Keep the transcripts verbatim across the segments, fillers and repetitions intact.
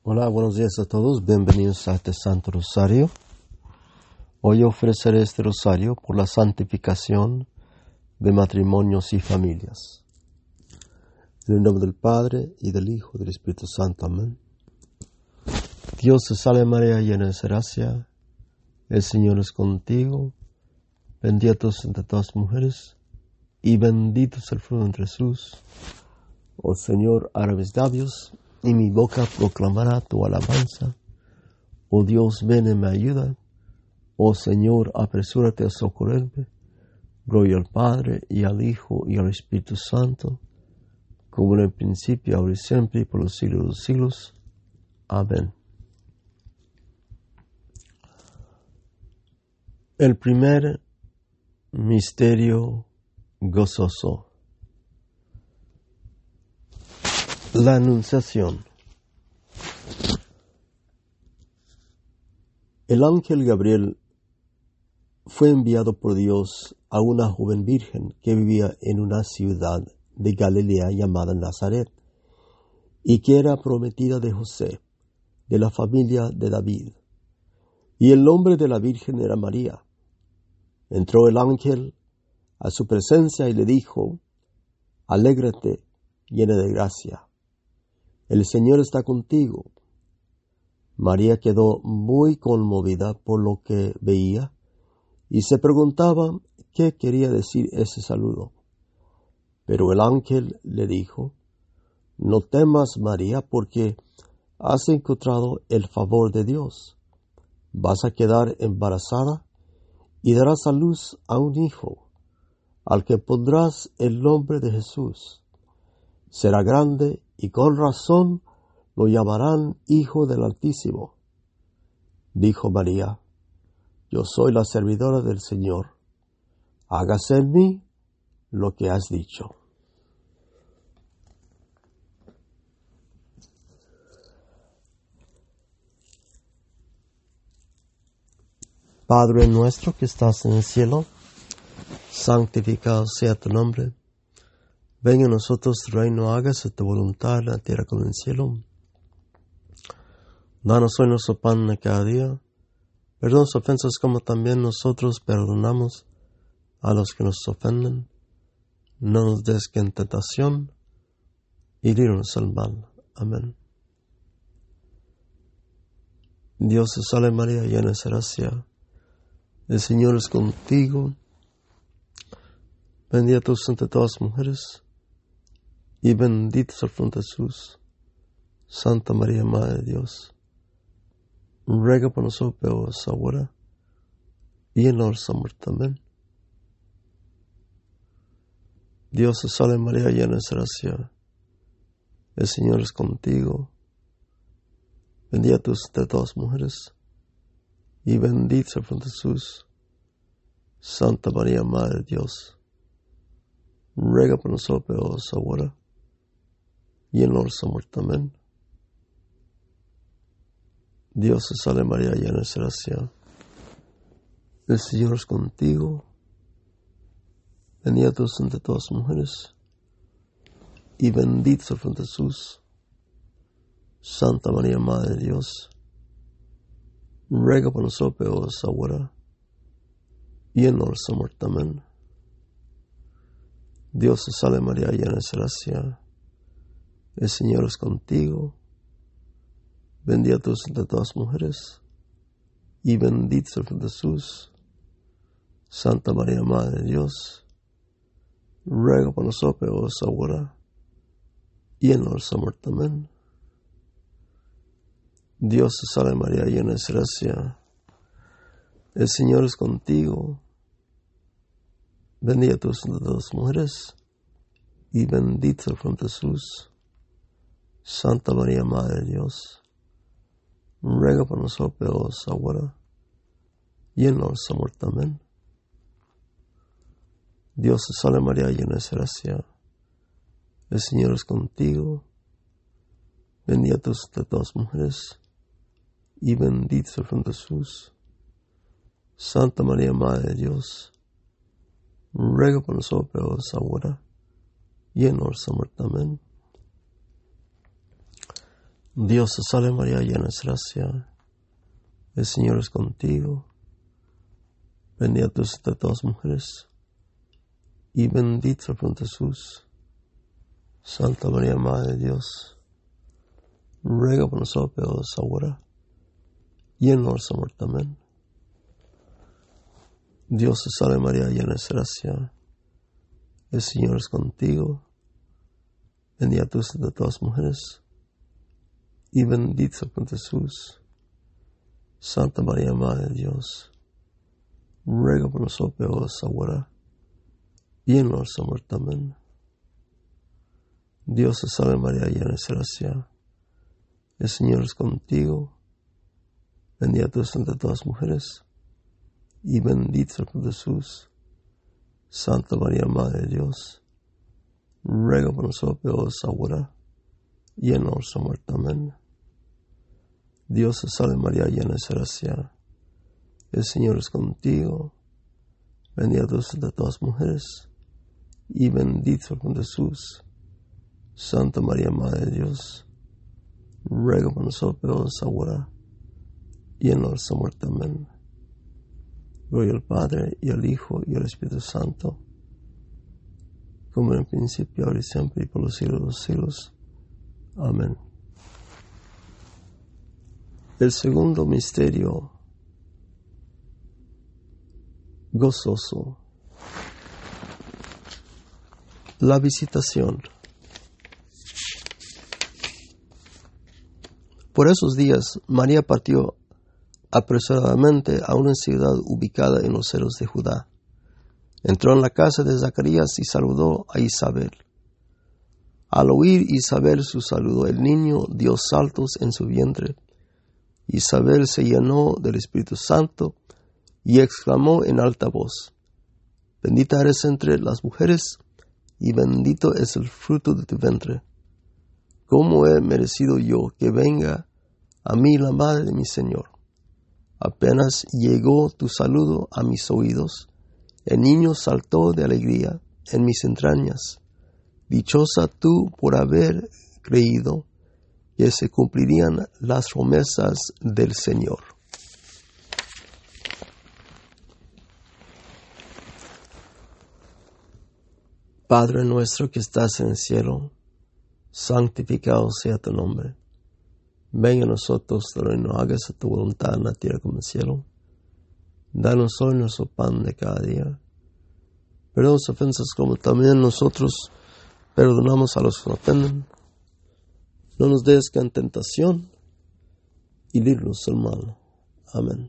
Hola, buenos días a todos. Bienvenidos a este Santo Rosario. Hoy ofreceré este rosario por la santificación de matrimonios y familias. En el nombre del Padre, y del Hijo, y del Espíritu Santo. Amén. Dios te salve María, llena de gracia. El Señor es contigo. Bendita tú entre todas las mujeres, y bendito es el fruto de Jesús. Oh Señor, abre mis labios, y mi boca proclamará tu alabanza. Oh Dios, ven y me ayuda. Oh Señor, apresúrate a socorrerme. Gloria al Padre, y al Hijo, y al Espíritu Santo, como en el principio, ahora y siempre, y por los siglos de los siglos. Amén. El primer misterio gozoso. La Anunciación. El ángel Gabriel fue enviado por Dios a una joven virgen que vivía en una ciudad de Galilea llamada Nazaret, y que era prometida de José, de la familia de David. Y el nombre de la virgen era María. Entró el ángel a su presencia y le dijo: Alégrate, llena de gracia, el Señor está contigo. María quedó muy conmovida por lo que veía y se preguntaba qué quería decir ese saludo. Pero el ángel le dijo: No temas, María, porque has encontrado el favor de Dios. Vas a quedar embarazada y darás a luz a un hijo, al que pondrás el nombre de Jesús. Será grande y con razón lo llamarán Hijo del Altísimo. Dijo María: Yo soy la servidora del Señor. Hágase en mí lo que has dicho. Padre nuestro que estás en el cielo, santificado sea tu nombre. Venga a nosotros tu reino, hágase tu voluntad en la tierra como en el cielo. Danos hoy nuestro pan de cada día. Perdona las ofensas como también nosotros perdonamos a los que nos ofenden. No nos des en tentación, y líbranos del mal. Amén. Dios te salve María, llena de gracia. El Señor es contigo. Bendita tú entre todas las mujeres, y bendito es el fruto de Jesús. Santa María, Madre de Dios, ruega por nosotros pecadores ahora y en la hora de nuestra muerte. Amén. Dios te salve María, llena de gracia. El Señor es contigo. Bendita tú entre todas las mujeres, y bendito es el fruto de Jesús. Santa María, Madre de Dios, ruega por nosotros pecadores ahora y en la hora de nuestra muerte. Amén. Dios te salve María, llena de gracia. El Señor es contigo. Bendita tú entre todas las mujeres, y bendito es el fruto de Jesús. Santa María, Madre de Dios, ruega por nosotros pecadores ahora y en la hora de nuestra muerte. Amén. Dios te salve María, llena de gracia. El Señor es contigo. Bendita tú entre todas las mujeres, y bendito es el fruto de Jesús. Santa María, Madre de Dios, ruega por nosotros pecadores ahora y en la hora de nuestra muerte. Amén. Dios te salve María, llena de gracia. El Señor es contigo. Bendita tú entre todas las mujeres, y bendito es el fruto de Jesús. Santa María, Madre de Dios, ruega por nosotros pecadores ahora y en la hora de nuestra muerte. Amén. Dios te salve María, llena de gracia. El Señor es contigo. Bendita tú entre todas las mujeres, y bendito es el fruto de Jesús. Santa María, Madre de Dios, ruega por nosotros pecadores ahora y en la hora de nuestra muerte. Amén. Dios te salve María, llena de gracia, el Señor es contigo. Bendita tú eres entre todas las mujeres, y bendito es el fruto de Jesús. Santa María, Madre de Dios, ruega por nosotros pecadores ahora y en nuestra muerte. Amén. Dios te salve María, llena de gracia, el Señor es contigo. Bendita tú eres entre todas las mujeres, y bendito es el fruto de Jesús. Santa María, Madre de Dios, ruega por nosotros pecadores ahora y en nuestra muerte. Amén. Dios te salve María, llena de gracia, el Señor es contigo. Bendita tú eres entre todas las mujeres, y bendito es el fruto de Jesús. Santa María, Madre de Dios, ruega por nosotros pecadores ahora y en nuestra muerte. Amén. Dios te salve María, llena de gracia, el Señor es contigo. Bendita tú eres entre todas las mujeres, y bendito es el fruto de Jesús. Santa María, Madre de Dios, ruega por nosotros pecadores ahora y en nuestra muerte. Amén. Gloria al Padre, y al Hijo, y al Espíritu Santo, como en el principio, ahora y siempre, y por los siglos de los siglos. Amén. El segundo misterio gozoso, la visitación. Por esos días, María partió apresuradamente a una ciudad ubicada en los cerros de Judá. Entró en la casa de Zacarías y saludó a Isabel. Al oír Isabel su saludo, el niño dio saltos en su vientre. Isabel se llenó del Espíritu Santo y exclamó en alta voz: Bendita eres entre las mujeres, y bendito es el fruto de tu vientre. ¿Cómo he merecido yo que venga a mí la madre de mi Señor? Apenas llegó tu saludo a mis oídos, el niño saltó de alegría en mis entrañas. Dichosa tú por haber creído que se cumplirían las promesas del Señor. Padre nuestro que estás en el cielo, santificado sea tu nombre. Venga a nosotros tu reino, hágase tu voluntad en la tierra como en el cielo. Danos hoy nuestro pan de cada día. Perdona las ofensas como también nosotros perdonamos a los que nos ofenden. No nos dejes caer en tentación, y líbranos del mal. Amén.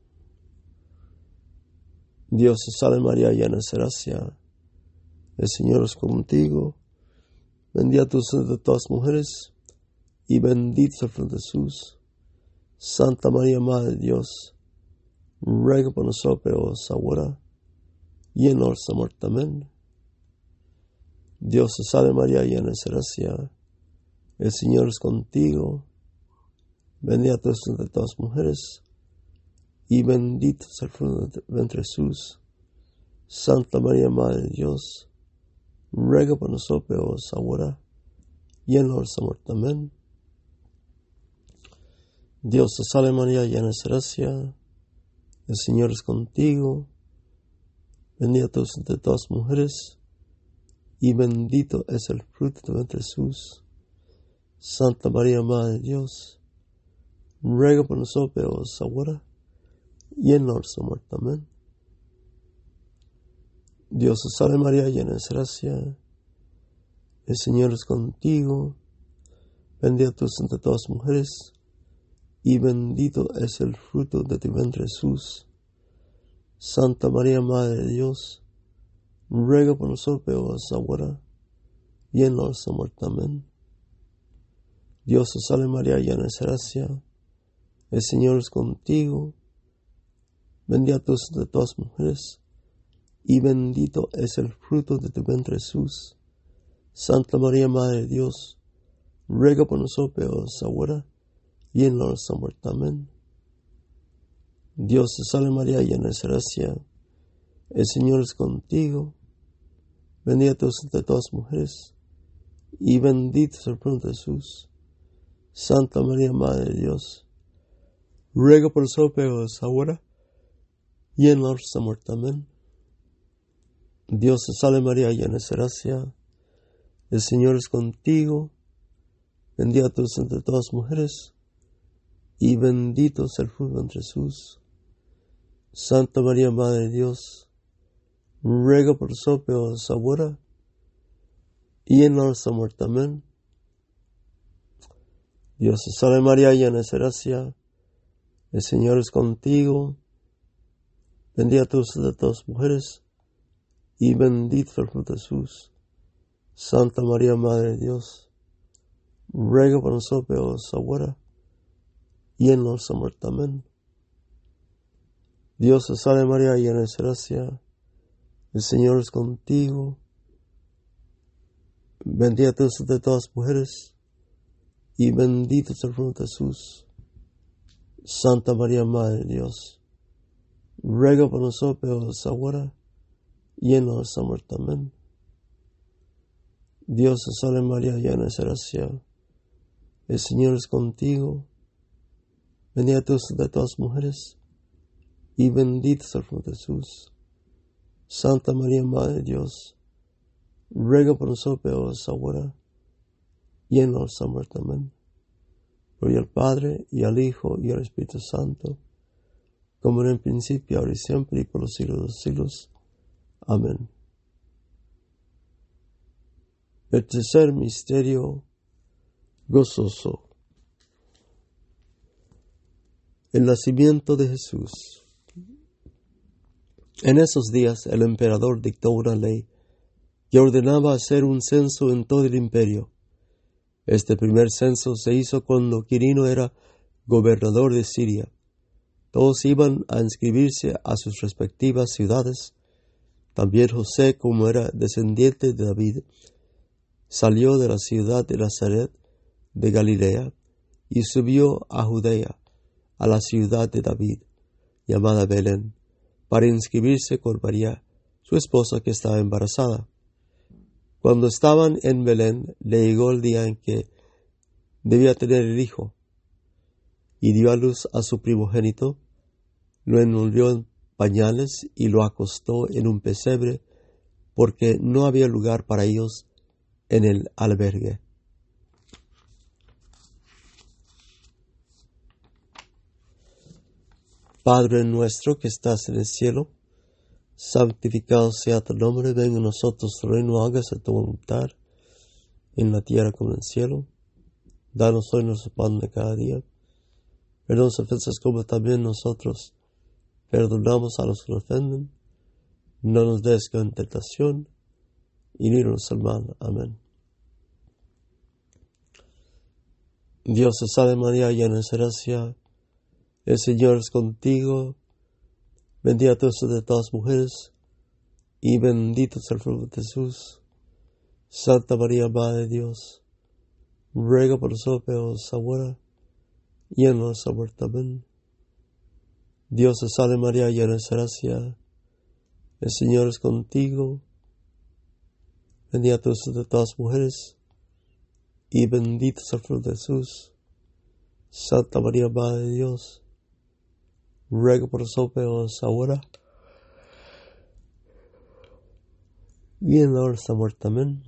Dios te salve María, llena de gracia, el Señor es contigo. Bendita tú eres entre todas las mujeres, y bendito es el fruto de Jesús. Santa María, Madre de Dios, ruega por nosotros pecadores ahora y en nuestra muerte. Amén. Dios te salve María, llena de gracia, el Señor es contigo. Bendita tú eres entre todas las mujeres, y bendito es el fruto de tu vientre Jesús. Santa María, Madre de Dios, ruega por nosotros pecadores ahora y en nuestra muerte. Amén. Dios te salve María, llena de gracia, el Señor es contigo. Bendita tú eres entre todas las mujeres, y bendito es el fruto de tu vientre Jesús. Santa María, Madre de Dios, ruega por nosotros pecadores ahora y en nuestra muerte. Amén. Dios te salve María, llena de gracia, el Señor es contigo. Bendita tú eres entre todas las mujeres, y bendito es el fruto de tu vientre Jesús. Santa María, Madre de Dios, ruega por nosotros pecadores ahora y en nuestra muerte. Amén. Dios te salve María, llena de gracia, el Señor es contigo. Bendita tú eres entre todas las mujeres, y bendito es el fruto de tu vientre Jesús. Santa María, Madre de Dios, ruega por nosotros pecadores ahora y en nuestra muerte. Amén. Dios te salve María, llena de gracia, el Señor es contigo. Bendita tú eres entre todas las mujeres, y bendito es el fruto de Jesús. Santa María, Madre de Dios, ruega por nosotros pecadores, ahora y en la hora de nuestra muerte. Amén. Dios te salve María, llena de gracia, el Señor es contigo, bendita tú eres entre todas las mujeres, y bendito es el fruto de Jesús. Santa María, Madre de Dios, ruega por nosotros pecadores, ahora y en la hora de nuestra muerte. Amén. Dios te salve María, llena de gracia, el Señor es contigo, bendita tú eres entre todas las mujeres, y bendito es el fruto de Jesús. Santa María, Madre de Dios, ruega por nosotros pecadores, ahora y en la hora de nuestra muerte. Amén. Dios te salve María, llena de gracia, el Señor es contigo, bendita tú eres entre todas las mujeres, y bendito es el fruto de Jesús. Santa María, Madre de Dios, ruega por nosotros pecadores, ahora y en la hora de nuestra muerte. Amén. Dios te salve María, llena de gracia, el Señor es contigo, bendita tú eres entre todas las mujeres, y bendito es el fruto de Jesús. Santa María, Madre de Dios, ruega por nosotros pecadores, ahora y en la hora de nuestra muerte. Amén. Gloria al Padre, y al Hijo, y al Espíritu Santo, como era en principio, ahora y siempre, y por los siglos de los siglos. Amén. El tercer misterio gozoso, el nacimiento de Jesús. En esos días el emperador dictó una ley que ordenaba hacer un censo en todo el imperio. Este primer censo se hizo cuando Quirino era gobernador de Siria. Todos iban a inscribirse a sus respectivas ciudades. También José, como era descendiente de David, salió de la ciudad de Nazaret de Galilea y subió a Judea, a la ciudad de David, llamada Belén, para inscribirse con María, su esposa, que estaba embarazada. Cuando estaban en Belén, le llegó el día en que debía tener el hijo, y dio a luz a su primogénito, lo envolvió en pañales y lo acostó en un pesebre, porque no había lugar para ellos en el albergue. Padre nuestro que estás en el cielo, santificado sea tu nombre, venga a nosotros tu reino, hágase tu voluntad, en la tierra como en el cielo. Danos hoy nuestro pan de cada día. Perdona nuestras ofensas como también nosotros perdonamos a los que nos ofenden. No nos des en tentación, y líbranos del mal. Amén. Dios te salve María, llena de gracia, el Señor es contigo, bendita tú eres de todas las mujeres, y bendito es el fruto de Jesús. Santa María, Madre de Dios, ruega por nosotros pecadores, ahora y en nuestra muerte. Amén. Dios te salve María, llena de gracia, el Señor es contigo, bendita tú eres de todas las mujeres, y bendito es el fruto de Jesús. Santa María, Madre de Dios, ruega por nosotros pecadores, ahora y en la hora de nuestra muerte. Amén.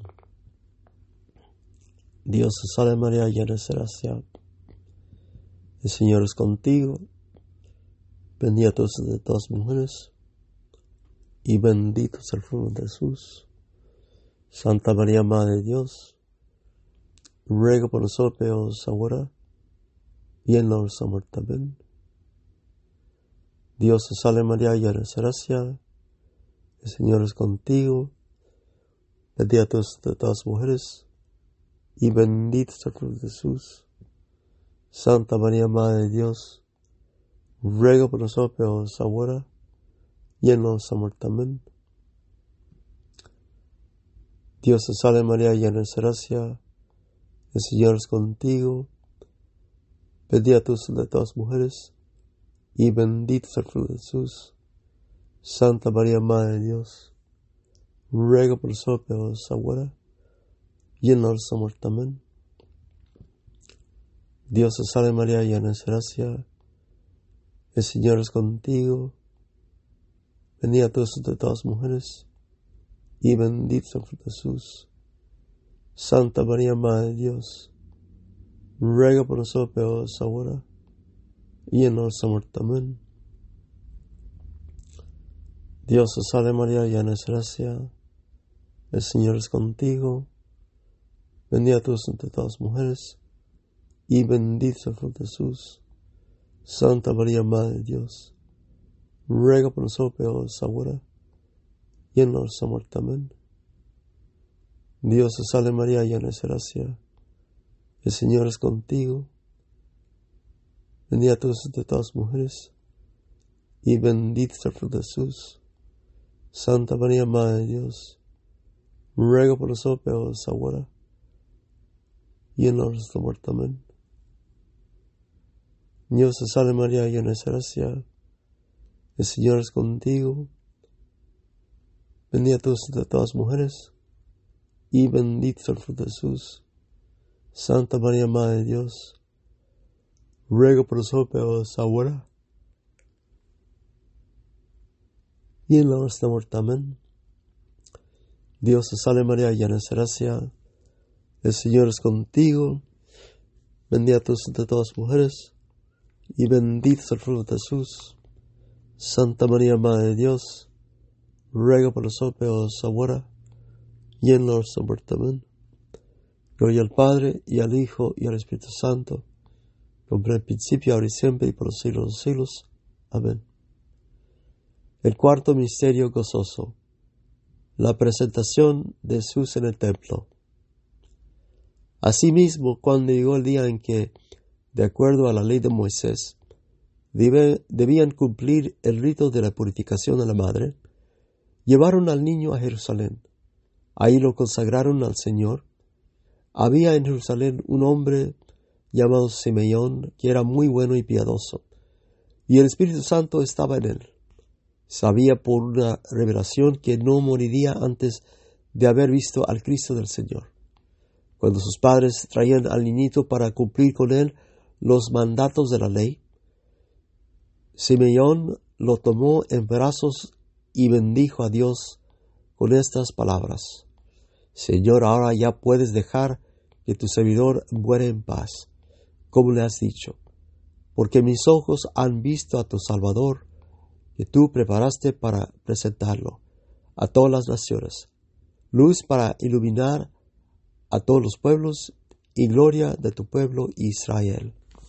Dios te salve María, llena de gracia, el Señor es contigo, bendita tú eres de todas las mujeres, y bendito es el fruto de Jesús. Santa María, Madre de Dios, ruega por nosotros pecadores, ahora y en la hora de nuestra muerte. Amén. Dios te salve María, llena de gracia, el Señor es contigo, bendita tú eres de todas las mujeres, y bendito es el fruto de Jesús. Santa María, Madre de Dios, ruega por nosotros pecadores, ahora y en la hora de nuestra muerte. Amén. Dios te salve María, llena de gracia, el Señor es contigo, bendita tú eres de todas las mujeres, y bendito es el fruto de Jesús. Santa María, Madre de Dios, ruega por nosotros pecadores, ahora y en la hora de nuestra muerte. Amén. Dios te salve María, llena de gracia, el Señor es contigo. Bendita tú eres entre todas las mujeres, y bendito es el fruto de Jesús. Santa María, Madre de Dios, ruega por nosotros pecadores ahora y en nuestra muerte. Amén. Dios te salve María, llena de gracia, el Señor es contigo. Bendita tú eres entre todas las mujeres, y bendito es el fruto de Jesús. Santa María, Madre de Dios, ruega por nosotros pecadores ahora y en nuestra muerte. Amén. Dios te salve María, llena de gracia, el Señor es contigo. Bendita tú eres entre todas las mujeres, y bendito es el fruto de Jesús. Santa María, Madre de Dios, ruega por nosotros pecadores ahora y en nuestra muerte. Amén. Dios te salve María, llena de gracia, el Señor es contigo. Bendita tú eres entre todas las mujeres, y bendito es el fruto de Jesús. Santa María, Madre de Dios, ruega por nosotros pecadores ahora y en nuestra muerte. Amén. Dios te salve María, llena de gracia, el Señor es contigo. Bendita tú eres entre todas las mujeres, y bendito es el fruto de Jesús. Santa María, Madre de Dios, ruega por nosotros pecadores ahora y en nuestra muerte. Amén. Gloria al Padre, y al Hijo, y al Espíritu Santo, como en el principio, ahora y siempre, y por los siglos de los siglos. Amén. El cuarto misterio gozoso, la presentación de Jesús en el templo. Asimismo, cuando llegó el día en que, de acuerdo a la ley de Moisés, debían cumplir el rito de la purificación de la madre, llevaron al niño a Jerusalén. Ahí lo consagraron al Señor. Había en Jerusalén un hombre llamado Simeón, que era muy bueno y piadoso, y el Espíritu Santo estaba en él. Sabía por una revelación que no moriría antes de haber visto al Cristo del Señor. Cuando sus padres traían al niñito para cumplir con él los mandatos de la ley, Simeón lo tomó en brazos y bendijo a Dios con estas palabras: Señor, ahora ya puedes dejar que tu servidor muera en paz, como le has dicho, porque mis ojos han visto a tu Salvador, que tú preparaste para presentarlo a todas las naciones, luz para iluminar a todos los pueblos y gloria de tu pueblo Israel.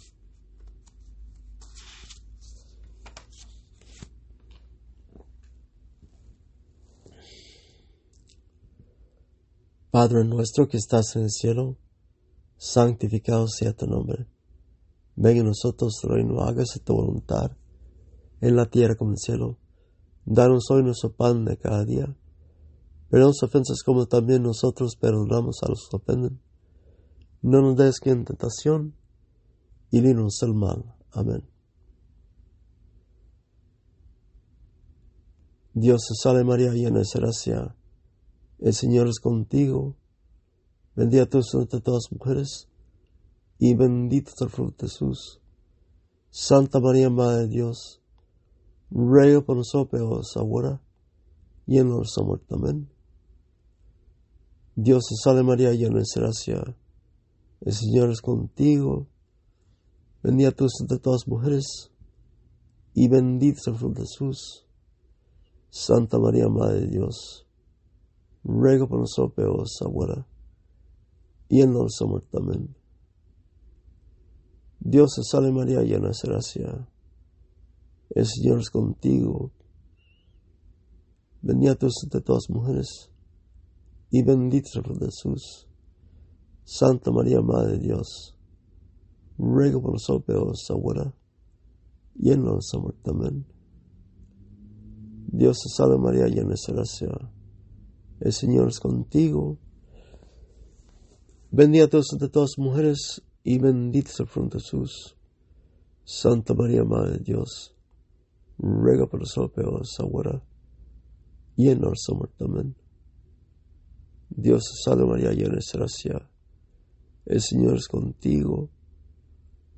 Padre nuestro que estás en el cielo, santificado sea tu nombre. Venga a nosotros tu reino, hágase tu voluntad, en la tierra como en el cielo. Danos hoy nuestro pan de cada día. Perdona las ofensas como también nosotros perdonamos a los que ofenden. No nos des que en tentación, y líbranos del mal. Amén. Dios te salve María, llena de gracia, el Señor es contigo. Bendita tú eres entre todas las mujeres, y bendito es el fruto de Jesús. Santa María, Madre de Dios, ruega por nosotros pecadores ahora y en nuestra muerte. Amén. Dios te salve María, llena de gracia, el Señor es contigo. Bendita tú eres entre todas las mujeres, y bendito es el fruto de Jesús. Santa María, Madre de Dios, ruega por nosotros pecadores ahora y en nuestra muerte. Amén. Dios te salve María, llena de gracia, el Señor es contigo. Bendita tú eres entre todas las mujeres, y bendito es el fruto de Jesús. Santa María, Madre de Dios, ruega por nosotros pecadores ahora y en nuestra muerte. Amén. Dios te salve María, llena de gracia, el Señor es contigo. Bendita tú eres entre todas las mujeres, y bendito es el fruto de Jesús. Santa María, Madre de Dios, ruega por nosotros pecadores ahora y en nuestra muerte. Amén. Dios te salve María, llena de gracia, el Señor es contigo.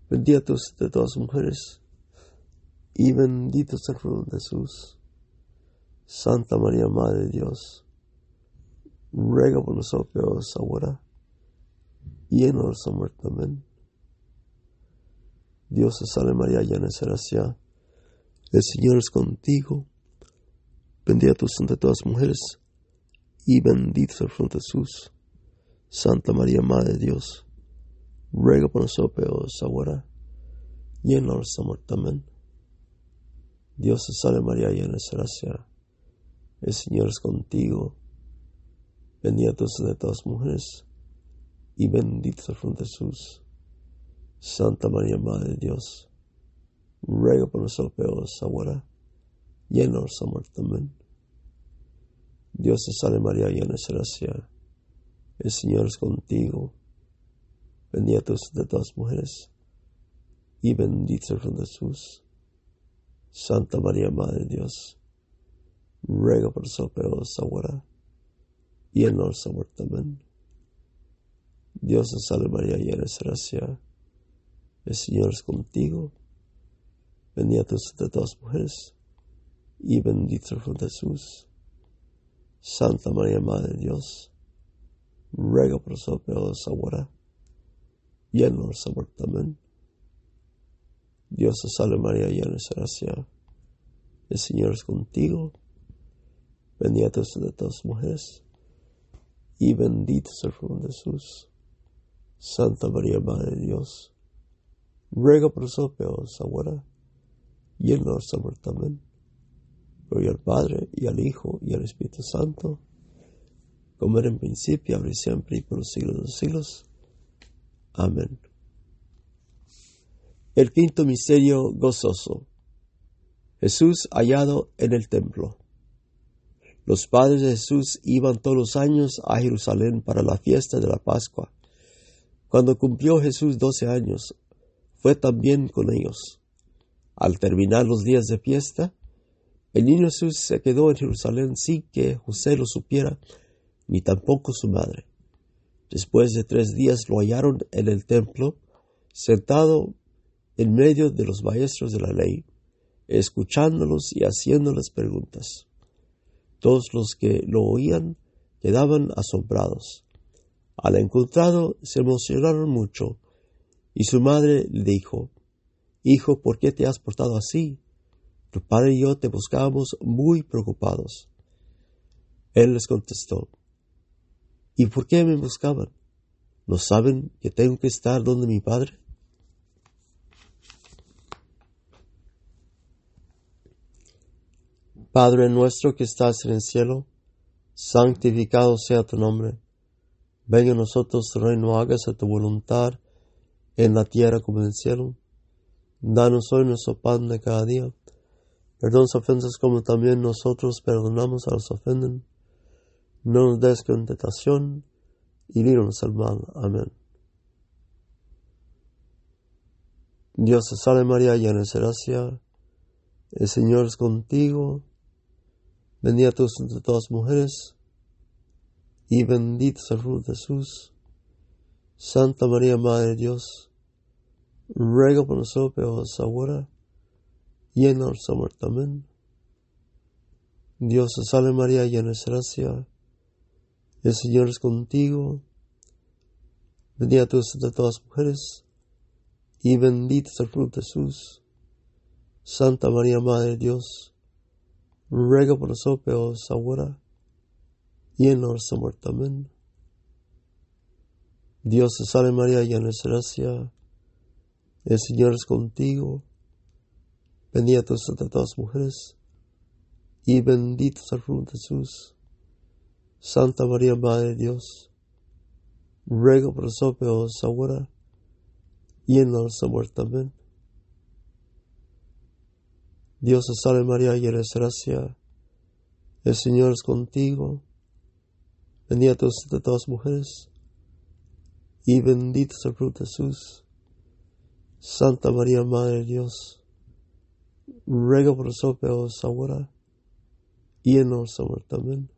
Bendita tú eres de todas las mujeres, y bendito es el fruto de Jesús. Santa María, Madre de Dios, ruega por nosotros pecadores ahora y en la hora de nuestra muerte. Amén. Dios te salve María, llena de gracia, el Señor es contigo. Bendita tú eres entre todas las mujeres, y bendito es el fruto de Jesús. Santa María, Madre de Dios, ruega por nosotros pecadores ahora y en la hora de nuestra muerte. Amén. Dios te salve María, llena de gracia, el Señor es contigo. Bendita tú eres de todas las mujeres, y bendito es el fruto de Jesús. Santa María, Madre de Dios, ruega por nosotros pecadores ahora y en la hora de nuestra muerte. Amén. Dios te salve María, llena de gracia, el Señor es contigo. Bendita tú eres de todas las mujeres, y bendito es el fruto de Jesús. Santa María, Madre de Dios, ruega por nosotros pecadores ahora y en la hora de nuestra muerte. Amén. Dios te salve María, llena de gracia, el Señor es contigo. Bendita tú eres de todas las mujeres, y bendito es el fruto de Jesús. Santa María, Madre de Dios, ruega por nosotros pecadores ahora y en la hora de nuestra muerte. Amén. Dios te salve María, llena de gracia, el Señor es contigo. Bendita tú eres de todas las mujeres, y bendito es el fruto de Jesús. Santa María, Madre de Dios, ruega por nosotros pecadores ahora y en la hora de nuestra muerte. Amén. Gloria al Padre, y al Hijo, y al Espíritu Santo, como era en principio, ahora y siempre, y por los siglos de los siglos. Amén. El quinto misterio gozoso. Jesús hallado en el templo. Los padres de Jesús iban todos los años a Jerusalén para la fiesta de la Pascua. Cuando cumplió Jesús doce años, fue también con ellos. Al terminar los días de fiesta, el niño Jesús se quedó en Jerusalén sin que José lo supiera, ni tampoco su madre. Después de tres días lo hallaron en el templo, sentado en medio de los maestros de la ley, escuchándolos y haciéndoles preguntas. Todos los que lo oían quedaban asombrados. Al encontrarlo se emocionaron mucho, y su madre le dijo: Hijo, ¿por qué te has portado así? Tu padre y yo te buscábamos muy preocupados. Él les contestó: ¿Y por qué me buscaban? ¿No saben que tengo que estar donde mi padre? Padre nuestro que estás en el cielo, santificado sea tu nombre. Venga a nosotros tu reino, hágase tu voluntad, en la tierra como en el cielo. Danos hoy nuestro pan de cada día. Perdona las ofensas como también nosotros perdonamos a los que ofenden. No nos des en tentación, y líbranos del mal. Amén. Dios te salve María, llena de gracia, el Señor es contigo. Bendita tú eres entre todas las mujeres, y bendito es el fruto de Jesús. Santa María, Madre de Dios, ruega por nosotros pecadores ahora y en la hora de nuestra muerte. Amén. Dios te salve María, llena de gracia, el Señor es contigo. Bendita tú eres entre todas las mujeres, y bendito es el fruto de Jesús. Santa María, Madre de Dios, ruega por nosotros pecadores ahora y en la hora de nuestra muerte. Amén. Dios te salve María, llena de gracia, el Señor es contigo. Bendita tú eres entre todas las mujeres, y bendito es el fruto de Jesús. Santa María, Madre de Dios, ruega por nosotros pecadores ahora y en la hora de nuestra muerte. Amén. Dios te salve María, llena de gracia, el Señor es contigo. Bendita tú eres entre todas las mujeres, y bendito es el fruto de Jesús. Santa María, Madre de Dios, ruega por nosotros pecadores ahora y en la hora de nuestra muerte. Amén.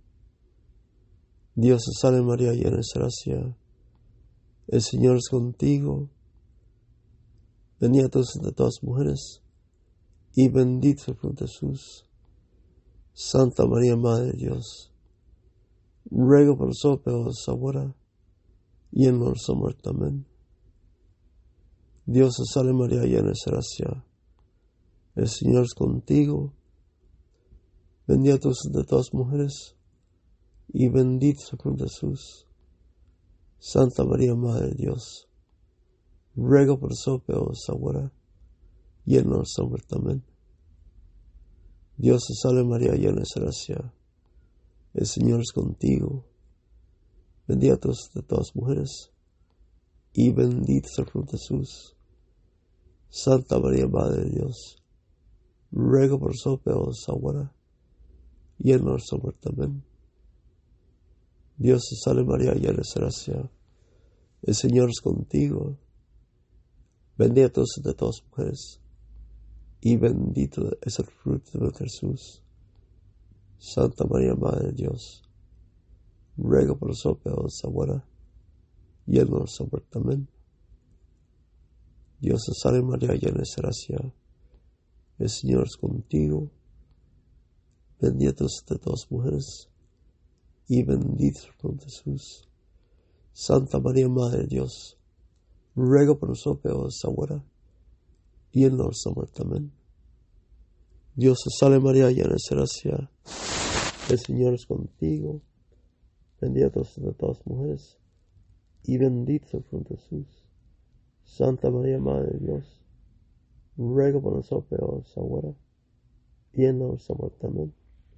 Dios te salve María, llena de gracia, el Señor es contigo. Bendita tú entre todas las mujeres, y bendito es el fruto de Jesús. Santa María, Madre de Dios, ruega por nosotros pecadores ahora y en nuestra muerte. Amén. Dios te salve María, llena de gracia. El Señor es contigo. Bendita tú entre todas las mujeres, y bendito es el fruto de Jesús. Santa María, Madre de Dios, ruega por nosotros pecadores ahora y en nuestra muerte. Amén. Dios te salve María, llena de gracia. El Señor es contigo. Bendita tú entre todas las mujeres, y bendito es el fruto de Jesús. Santa María, Madre de Dios, ruega por nosotros pecadores ahora y en nuestra muerte. Amén. Dios te salve María, llena de gracia. El Señor es contigo. Bendita tú entre todas las mujeres, y bendito es el fruto de Jesús. Santa María, Madre de Dios, ruega por nosotros pecadores ahora y en nuestra muerte. Amén. Dios te salve María, llena de gracia. El Señor es contigo. Bendita tú entre todas las mujeres, y bendito es el fruto de Jesús. Santa María, Madre de Dios, ruega por nosotros pecadores ahora y en nuestra muerte. Amén. Dios te salve María, llena de gracia. El Señor es contigo. Bendita tú entre todas las mujeres, y bendito es el fruto de Jesús. Santa María, Madre de Dios, ruega por nosotros pecadores ahora y en nuestra muerte. Amén.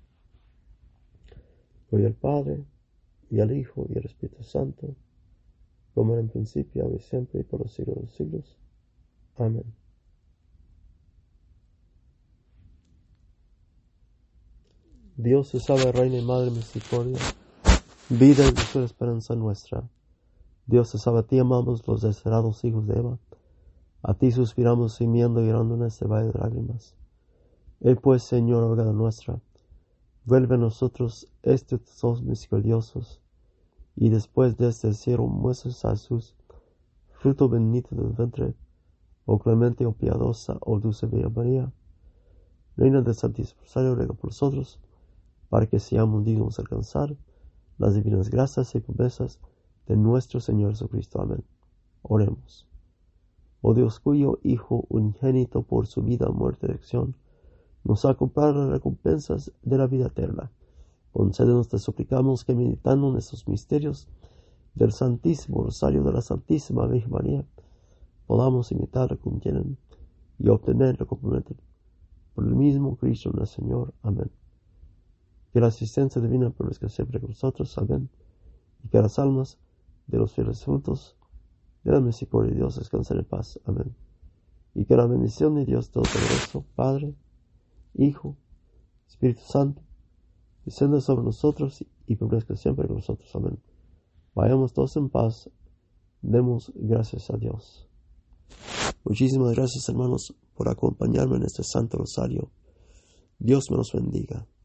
Gloria al Padre, y al Hijo, y al Espíritu Santo, como era en principio, ahora y siempre, y por los siglos de los siglos. Amén. Dios te salve, Reina y Madre de Misericordia, vida y dulzura esperanza nuestra. Dios te salve, a ti amamos los desterrados hijos de Eva. A ti suspiramos gimiendo y llorando en este valle de lágrimas. Él pues, Señor, abogado nuestra, vuelve a nosotros estos ojos misericordiosos, y después de este cielo muestras a Jesús, fruto bendito del vientre, oh clemente, oh piadosa, oh dulce Virgen María. Reina del Santísimo Rosario, ruega por nosotros, para que seamos dignos de alcanzar las divinas gracias y promesas de nuestro Señor Jesucristo. Amén. Oremos. Oh Dios, cuyo Hijo unigénito por su vida, muerte y elección nos ha comprado las recompensas de la vida eterna, concédenos, te suplicamos, que meditando en estos misterios del Santísimo Rosario de la Santísima Virgen María, podamos imitar lo que contienen y obtener lo que prometen. Por el mismo Cristo nuestro Señor. Amén. Que la asistencia divina permanezca siempre con nosotros. Amén. Y que las almas de los fieles frutos de la misericordia de Dios descansen en paz. Amén. Y que la bendición de Dios Todopoderoso, Padre, Hijo, Espíritu Santo, descienda sobre nosotros y permanezca siempre con nosotros. Amén. Vayamos todos en paz. Demos gracias a Dios. Muchísimas gracias, hermanos, por acompañarme en este Santo Rosario. Dios me los bendiga.